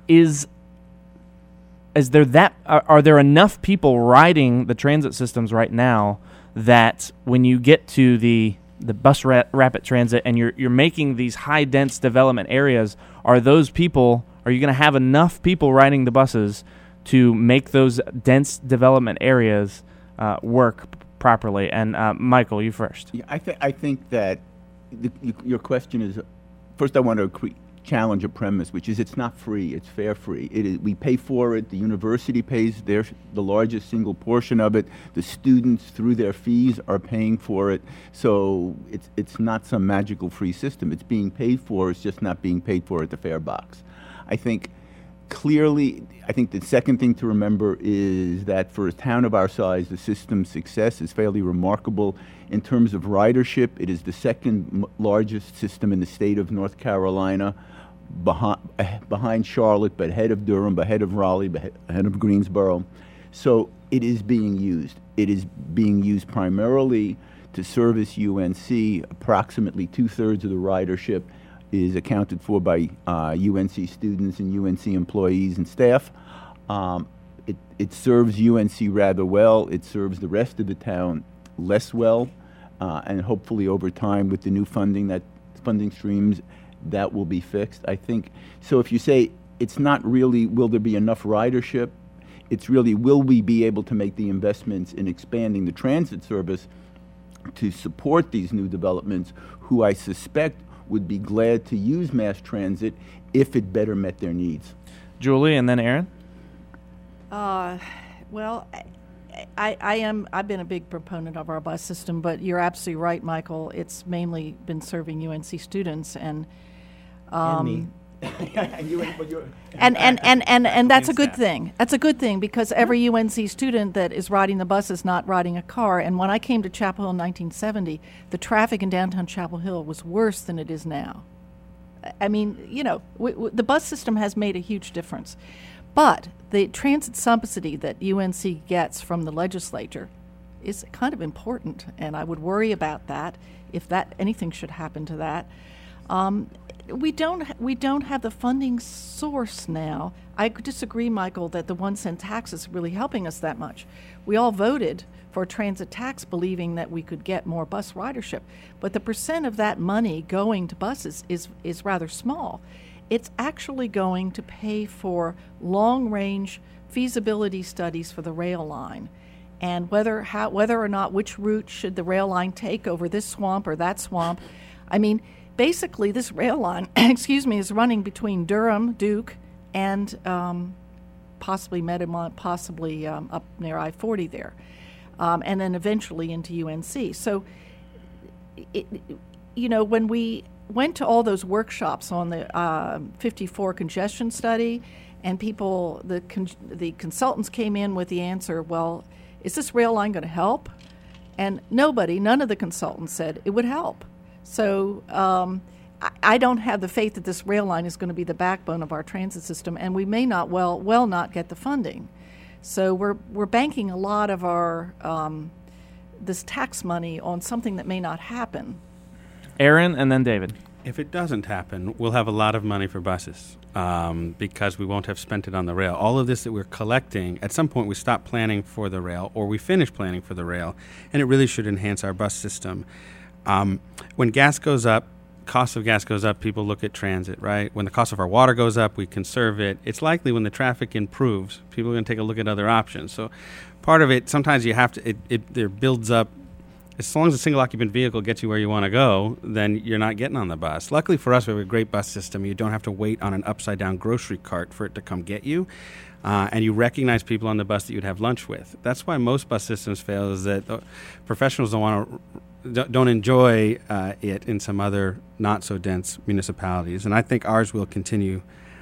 are there enough people riding the transit systems right now that when you get to the bus rapid transit and you're making these high dense development areas, are you going to have enough people riding the buses to make those dense development areas work properly? And Michael, you first. Yeah, I think that your question is, first I want to challenge a premise, which is it's not free, it's fare free. We pay for it, the university pays the largest single portion of it, the students through their fees are paying for it, so it's not some magical free system. It's being paid for, it's just not being paid for at the fare box. I think the second thing to remember is that for a town of our size, the system's success is fairly remarkable. In terms of ridership, it is the second largest system in the state of North Carolina, behind Charlotte, but ahead of Durham, ahead of Raleigh, ahead of Greensboro. So it is being used. It is being used primarily to service UNC. Approximately 2/3 of the ridership is accounted for by UNC students and UNC employees and staff. It serves UNC rather well. It serves the rest of the town less well, and hopefully over time with the new funding streams, that will be fixed, I think. So if you say it's not really will there be enough ridership, it's really will we be able to make the investments in expanding the transit service to support these new developments, who I suspect would be glad to use mass transit if it better met their needs. Julie, and then Erin? Well, I've been a big proponent of our bus system, but you're absolutely right, Michael. It's mainly been serving UNC students and me. and that's a good thing. That's a good thing because every UNC student that is riding the bus is not riding a car. And when I came to Chapel Hill in 1970, the traffic in downtown Chapel Hill was worse than it is now. I mean, the bus system has made a huge difference. But the transit subsidy that UNC gets from the legislature is kind of important, and I would worry about that if anything should happen to that. We don't have the funding source now. I disagree, Michael, that the 1 cent tax is really helping us that much. We all voted for a transit tax believing that we could get more bus ridership, but the percent of that money going to buses is rather small. It's actually going to pay for long-range feasibility studies for the rail line. and whether or not which route should the rail line take over this swamp or that swamp. I mean, basically, this rail line, is running between Durham, Duke, and possibly Meadowmont, possibly up near I-40 there, and then eventually into UNC. So, when we went to all those workshops on the 54 congestion study, and the consultants came in with the answer, well, is this rail line going to help? And none of the consultants said it would help. So I don't have the faith that this rail line is going to be the backbone of our transit system, and we may not not get the funding. So we're banking a lot of our this tax money on something that may not happen. Aaron, and then David. If it doesn't happen, we'll have a lot of money for buses because we won't have spent it on the rail. All of this that we're collecting, at some point we stop planning for the rail or we finish planning for the rail, and it really should enhance our bus system. When gas goes up, cost of gas goes up, people look at transit, right? When the cost of our water goes up, we conserve it. It's likely when the traffic improves, people are going to take a look at other options. So part of it, sometimes you have to, there builds up. As long as a single occupant vehicle gets you where you want to go, then you're not getting on the bus. Luckily for us, we have a great bus system. You don't have to wait on an upside-down grocery cart for it to come get you. And you recognize people on the bus that you'd have lunch with. That's why most bus systems fail, is that professionals don't enjoy it in some other not-so-dense municipalities. And I think ours will continue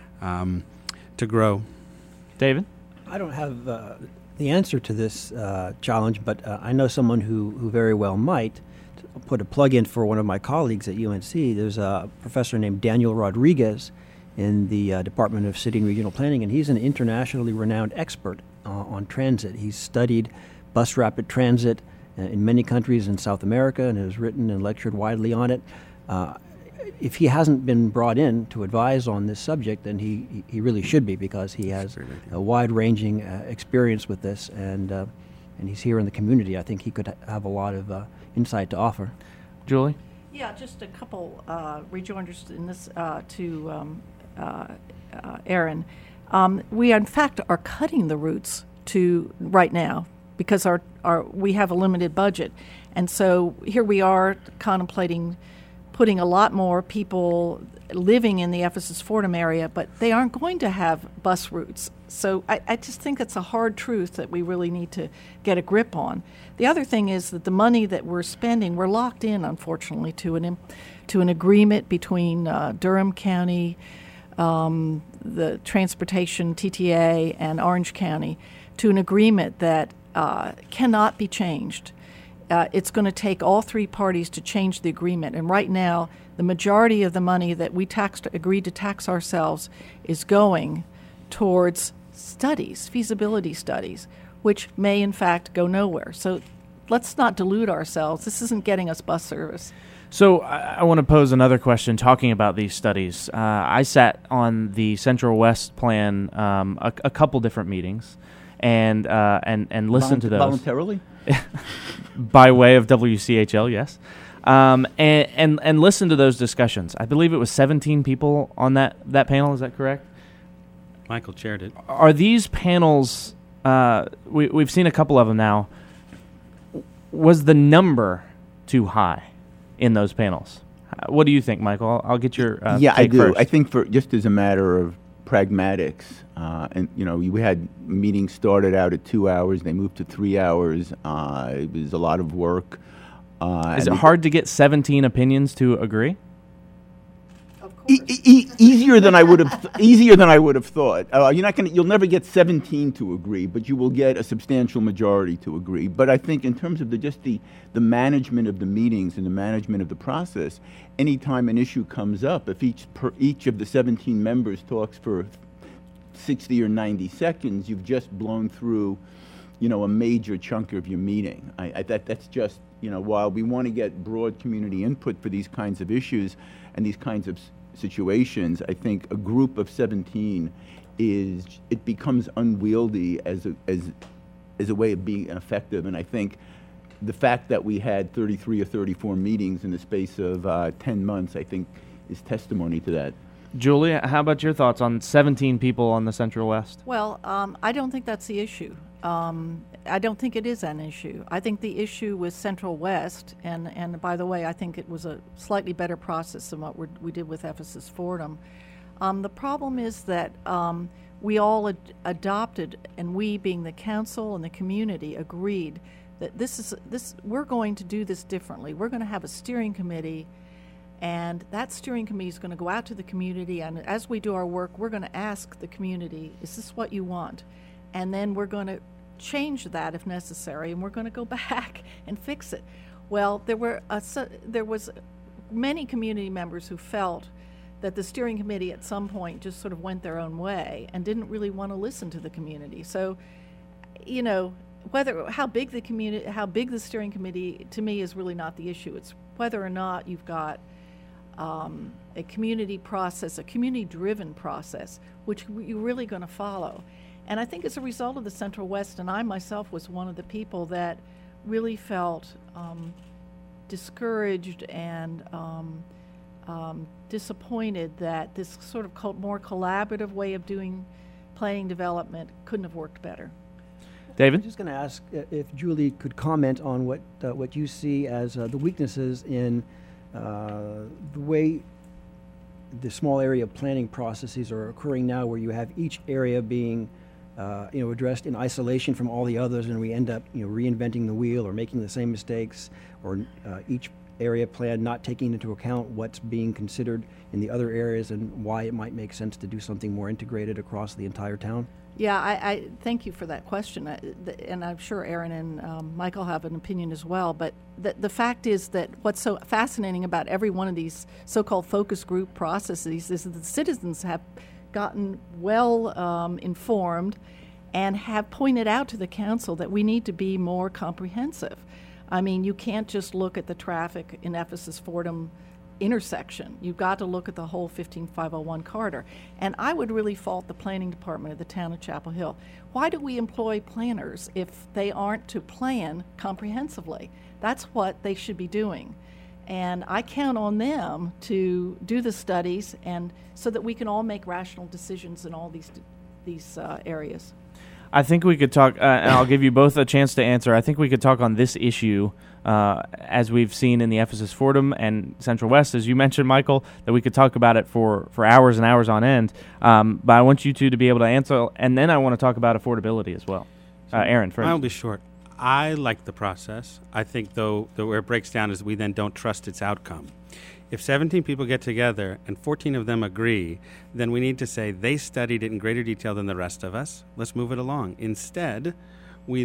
to grow. David? I don't have the answer to this challenge, but I know someone who very well might. To put a plug in for one of my colleagues at UNC, there's a professor named Daniel Rodriguez in the Department of City and Regional Planning, and he's an internationally renowned expert on transit. He's studied bus rapid transit in many countries in South America and has written and lectured widely on it. If he hasn't been brought in to advise on this subject, then he really should be, because he has a wide-ranging experience with this, and he's here in the community. I think he could have a lot of insight to offer. Julie? Yeah, just a couple rejoinders in this to Aaron. We, in fact, are cutting the routes right now because we have a limited budget. And so here we are contemplating putting a lot more people living in the Ephesus Fordham area, but they aren't going to have bus routes. So I just think it's a hard truth that we really need to get a grip on. The other thing is that the money that we're spending, we're locked in, unfortunately, to an agreement between Durham County, the Transportation TTA, and Orange County, to an agreement that cannot be changed. It's going to take all three parties to change the agreement. And right now, the majority of the money that we agreed to tax ourselves is going towards studies, feasibility studies, which may in fact go nowhere. So let's not delude ourselves. This isn't getting us bus service. So I want to pose another question talking about these studies. I sat on the Central West Plan a couple different meetings and listened to those. Voluntarily? By way of WCHL, yes. And listen to those discussions. I believe it was 17 people on that panel. Is that correct? Michael chaired it. Are these panels, we've seen a couple of them now, was the number too high in those panels? What do you think, Michael? I'll get your yeah, take I do. first. I think for just as a matter of pragmatics, and we had meetings started out at 2 hours, they moved to 3 hours. It was a lot of work. Is it hard to get 17 opinions to agree? Easier than I would have. Easier than I would have thought. You'll never get 17 to agree, but you will get a substantial majority to agree. But I think in terms of the management of the meetings and the management of the process, anytime an issue comes up, if each of the 17 members talks for 60 or 90 seconds, you've just blown through, a major chunk of your meeting. That's just, while we want to get broad community input for these kinds of issues and these kinds of situations, I think a group of 17 it becomes unwieldy as a way of being effective. And I think the fact that we had 33 or 34 meetings in the space of 10 months, I think, is testimony to that. Julia, how about your thoughts on 17 people on the Central West? Well, I don't think that's the issue. I don't think it is an issue. I think the issue with Central West, and by the way, I think it was a slightly better process than what we did with Ephesus Fordham. The problem is that we all adopted, and we being the council and the community agreed that we're going to do this differently. We're going to have a steering committee, and that steering committee is going to go out to the community, and as we do our work, we're going to ask the community, is this what you want? And then we're going to change that if necessary, and we're going to go back and fix it. Well, there was many community members who felt that the steering committee at some point just sort of went their own way and didn't really want to listen to the community. So, you know, how big the steering committee, to me, is really not the issue. It's whether or not you've got a community process, a community-driven process, which you're really going to follow. And I think as a result of the Central West, and I myself was one of the people that really felt discouraged and disappointed that this sort of more collaborative way of doing planning development couldn't have worked better. David? I'm just going to ask if Julie could comment on what you see as the weaknesses in the way the small area planning processes are occurring now, where you have each area being addressed in isolation from all the others, and we end up, reinventing the wheel or making the same mistakes, or each area plan not taking into account what's being considered in the other areas and why it might make sense to do something more integrated across the entire town? Yeah, I thank you for that question, and I'm sure Aaron and Michael have an opinion as well, but the fact is that what's so fascinating about every one of these so-called focus group processes is that the citizens have gotten well informed and have pointed out to the council that we need to be more comprehensive. I mean, you can't just look at the traffic in Ephesus Fordham intersection. You've got to look at the whole 15501 corridor. And I would really fault the planning department of the town of Chapel Hill. Why do we employ planners if they aren't to plan comprehensively? That's what they should be doing. And I count on them to do the studies, and so that we can all make rational decisions in all these areas. I think we could talk, and I'll give you both a chance to answer. I think we could talk on this issue as we've seen in the Ephesus Fordham and Central West, as you mentioned, Michael, that we could talk about it for hours and hours on end. But I want you two to be able to answer, and then I want to talk about affordability as well. Aaron, first. I'll be short. I like the process. I think, though, where it breaks down is we then don't trust its outcome. If 17 people get together and 14 of them agree, then we need to say they studied it in greater detail than the rest of us. Let's move it along. Instead, we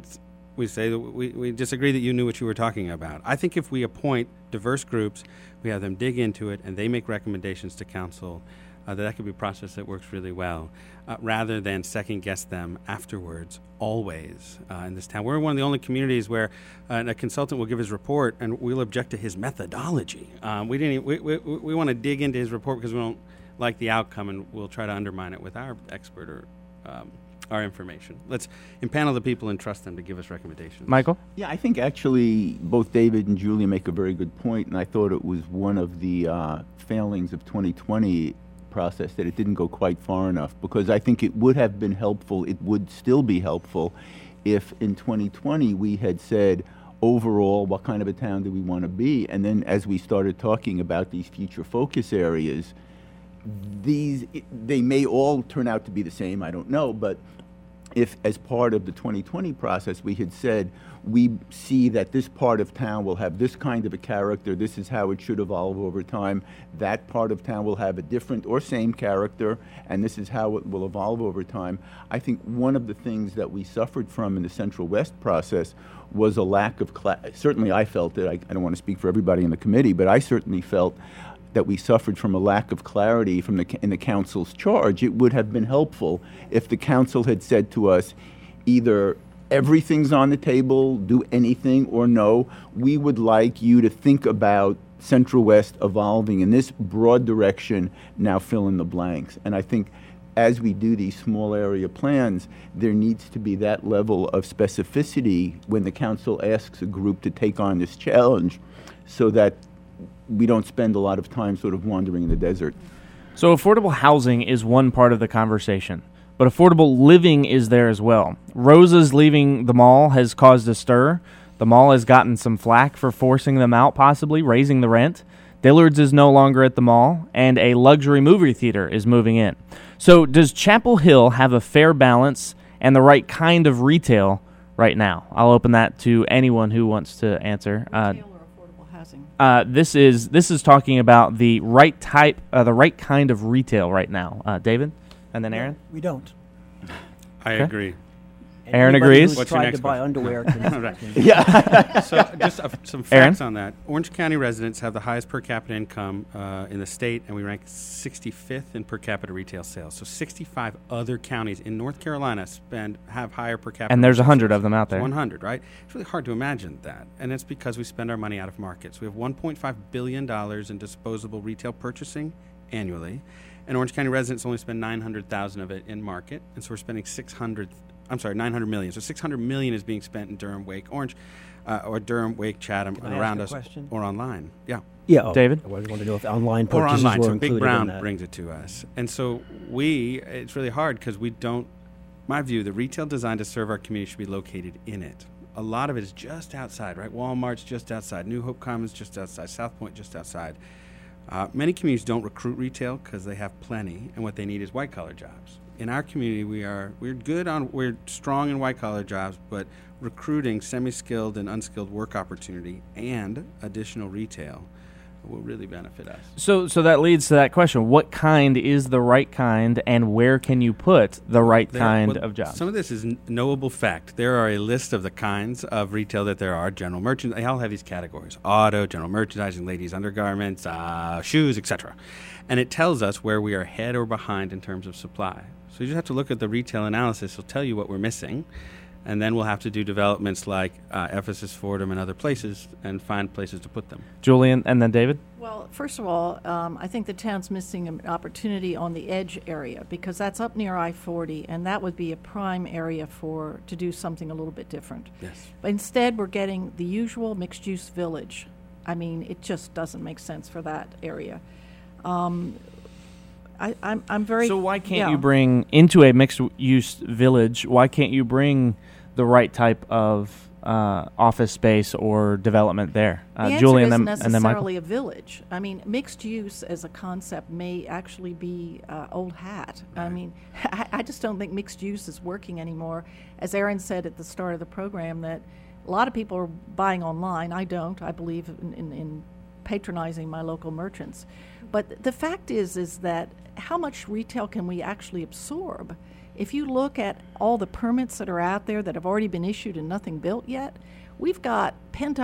say that we disagree that you knew what you were talking about. I think if we appoint diverse groups, we have them dig into it, and they make recommendations to council, that could be a process that works really well, rather than second-guess them afterwards, always, in this town. We're one of the only communities where a consultant will give his report, and we'll object to his methodology. We want to dig into his report because we don't like the outcome, and we'll try to undermine it with our expert or our information. Let's impanel the people and trust them to give us recommendations. Michael? Yeah, I think actually both David and Julia make a very good point, and I thought it was one of the failings of 2020 process that it didn't go quite far enough, because I think it would have been helpful, it would still be helpful, if in 2020 we had said, overall, what kind of a town do we want to be? And then as we started talking about these future focus areas, they may all turn out to be the same, I don't know, but if as part of the 2020 process we had said, we see that this part of town will have this kind of a character, this is how it should evolve over time, that part of town will have a different or same character, and this is how it will evolve over time. I think one of the things that we suffered from in the Central West process was a lack of certainly I felt it, I don't want to speak for everybody in the committee, but I certainly felt that we suffered from a lack of clarity in the council's charge. It would have been helpful if the council had said to us, either everything's on the table, do anything, or no, we would like you to think about Central West evolving in this broad direction, now fill in the blanks. And I think as we do these small area plans, there needs to be that level of specificity when the council asks a group to take on this challenge, so that we don't spend a lot of time sort of wandering in the desert. So affordable housing is one part of the conversation, but affordable living is there as well. Rosa's leaving the mall has caused a stir. The mall has gotten some flack for forcing them out, possibly raising the rent. Dillard's is no longer at the mall, and a luxury movie theater is moving in. So does Chapel Hill have a fair balance and the right kind of retail right now? I'll open that to anyone who wants to answer. Retail or affordable housing? This is talking about the right type, the right kind of retail right now. David, and then Aaron. We don't. I agree. Aaron Anybody agrees. who's What's your tried next to buy question? underwear can, Right. can Yeah. So just some Aaron? facts on that. Orange County residents have the highest per capita income in the state, and we rank 65th in per capita retail sales. So 65 other counties in North Carolina have higher per capita. And there's retail 100 sales. of them out there. 100, right? It's really hard to imagine that, and it's because we spend our money out of markets. We have $1.5 billion in disposable retail purchasing annually, and Orange County residents only spend $900,000 of it in market, and so we're spending $900 million. So $600 million is being spent in Durham, Wake, Orange, or Durham, Wake, Chatham, Can and I around ask us, a question? or online. Yeah. Yeah, David? I wanted to know if online Or purchases online. were So included Big Brown in that. brings it to us. And so it's really hard because we don't, my view, the retail designed to serve our community should be located in it. A lot of it is just outside, right? Walmart's just outside. New Hope Commons just outside. South Point just outside. Many communities don't recruit retail because they have plenty, and what they need is white-collar jobs. In our community, we're strong in white-collar jobs, but recruiting semi-skilled and unskilled work opportunity and additional retail will really benefit us. So that leads to that question. What kind is the right kind, and where can you put the right kind of jobs? Some of this is knowable fact. There are a list of the kinds of retail that there are. General merchandise, they all have these categories. Auto, general merchandising, ladies' undergarments, shoes, etc. And it tells us where we are ahead or behind in terms of supply. So you just have to look at the retail analysis. It'll tell you what we're missing. And then we'll have to do developments like Ephesus, Fordham, and other places and find places to put them. Julian, and then David? Well, first of all, I think the town's missing an opportunity on the edge area because that's up near I-40, and that would be a prime area to do something a little bit different. Yes. But instead, we're getting the usual mixed-use village. I mean, it just doesn't make sense for that area. I'm very... So why can't you bring into a mixed-use village, why can't you bring the right type of office space or development there? The answer Julian, isn't and then Michael. necessarily a village. I mean, mixed use as a concept may actually be old hat. Right. I mean, I just don't think mixed use is working anymore. As Aaron said at the start of the program, that a lot of people are buying online. I don't. I believe in patronizing my local merchants. But the fact is that how much retail can we actually absorb? If you look at all the permits that are out there that have already been issued and nothing built yet, we've got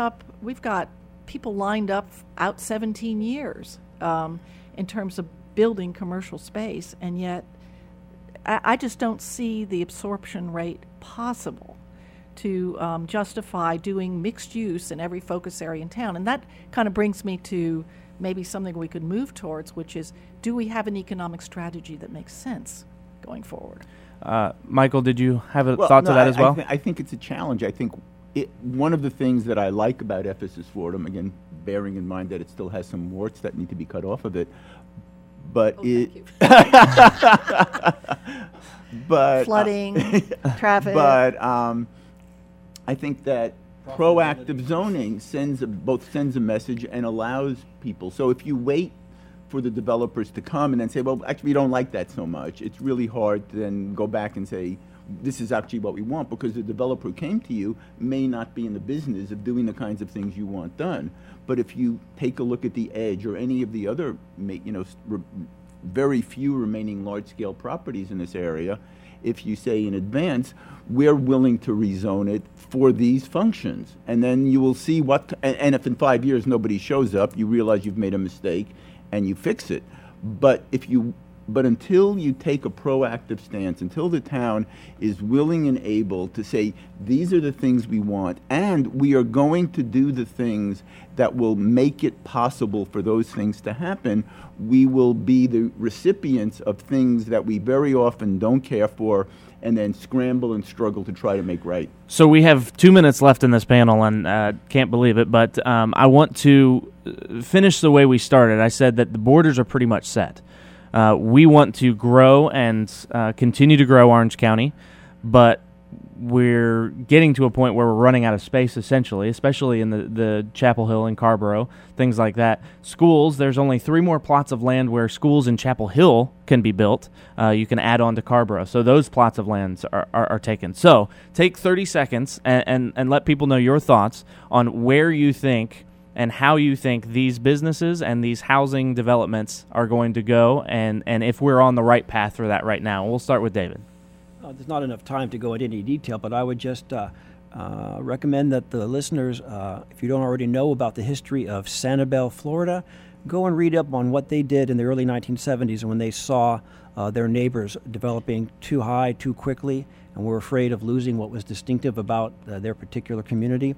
people lined up out 17 years in terms of building commercial space, and yet I just don't see the absorption rate possible to justify doing mixed use in every focus area in town. And that kind of brings me to maybe something we could move towards, which is, do we have an economic strategy that makes sense going forward? Michael, did you have a thought to that as well? I think it's a challenge. I think one of the things that I like about Ephesus Fordham, again, bearing in mind that it still has some warts that need to be cut off of it, but but flooding, traffic. But I think that proactive zoning sends a message and allows people. So if you wait for the developers to come and then say, well, actually, we don't like that so much, it's really hard to then go back and say, this is actually what we want, because the developer who came to you may not be in the business of doing the kinds of things you want done. But if you take a look at the Edge or any of the other, very few remaining large-scale properties in this area, if you say in advance, we're willing to rezone it for these functions. And then you will see and if in 5 years nobody shows up, you realize you've made a mistake and you fix it. But until you take a proactive stance, until the town is willing and able to say, these are the things we want, and we are going to do the things that will make it possible for those things to happen, we will be the recipients of things that we very often don't care for and then scramble and struggle to try to make right. So we have 2 minutes left in this panel, and can't believe it, but I want to finish the way we started. I said that the borders are pretty much set. We want to grow and continue to grow Orange County, but we're getting to a point where we're running out of space, essentially, especially in the Chapel Hill and Carborough, things like that. Schools, there's only 3 more plots of land where schools in Chapel Hill can be built. You can add on to Carborough. So those plots of lands are taken. So take 30 seconds and let people know your thoughts on where you think and how you think these businesses and these housing developments are going to go, and if we're on the right path for that right now. We'll start with David. There's not enough time to go into any detail, but I would just recommend that the listeners, if you don't already know about the history of Sanibel, Florida, go and read up on what they did in the early 1970s when they saw their neighbors developing too high, too quickly, and were afraid of losing what was distinctive about their particular community.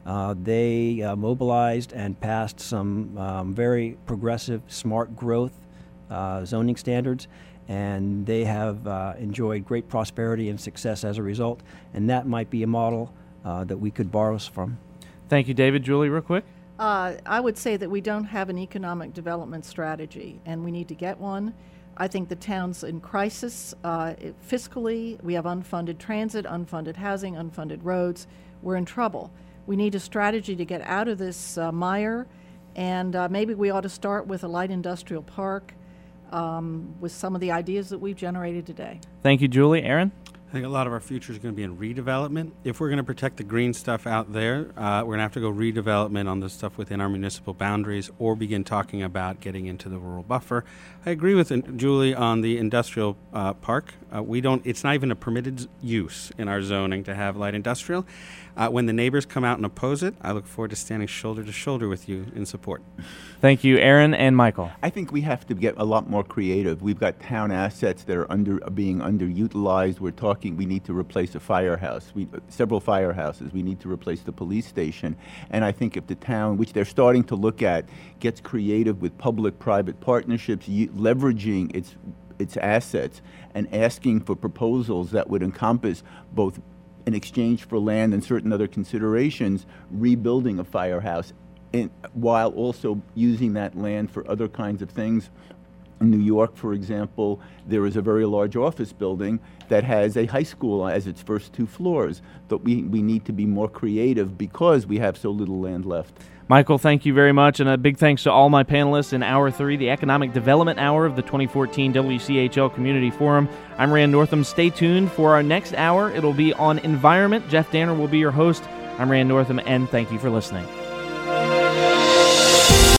They mobilized and passed some very progressive, smart growth zoning standards, and they have enjoyed great prosperity and success as a result, and that might be a model that we could borrow from. Thank you, David. Julie, real quick. I would say that we don't have an economic development strategy, and we need to get one. I think the town's in crisis fiscally. We have unfunded transit, unfunded housing, unfunded roads. We're in trouble. We need a strategy to get out of this mire, and maybe we ought to start with a light industrial park, with some of the ideas that we've generated today. Thank you, Julie. Aaron? I think a lot of our future is going to be in redevelopment. If we're going to protect the green stuff out there, we're going to have to go redevelopment on the stuff within our municipal boundaries or begin talking about getting into the rural buffer. I agree with Julie on the industrial park. It's not even a permitted use in our zoning to have light industrial. When the neighbors come out and oppose it, I look forward to standing shoulder to shoulder with you in support. Thank you, Aaron and Michael. I think we have to get a lot more creative. We've got town assets that are being underutilized. We need to replace a firehouse, several firehouses. We need to replace the police station. And I think if the town, which they're starting to look at, gets creative with public-private partnerships, leveraging its assets and asking for proposals that would encompass both in exchange for land and certain other considerations, rebuilding a firehouse, while also using that land for other kinds of things. In New York, for example, there is a very large office building that has a high school as its first 2 floors. But we need to be more creative because we have so little land left. Michael, thank you very much, and a big thanks to all my panelists in Hour 3, the Economic Development Hour of the 2014 WCHL Community Forum. I'm Rand Northam. Stay tuned for our next hour. It'll be on environment. Jeff Danner will be your host. I'm Rand Northam, and thank you for listening.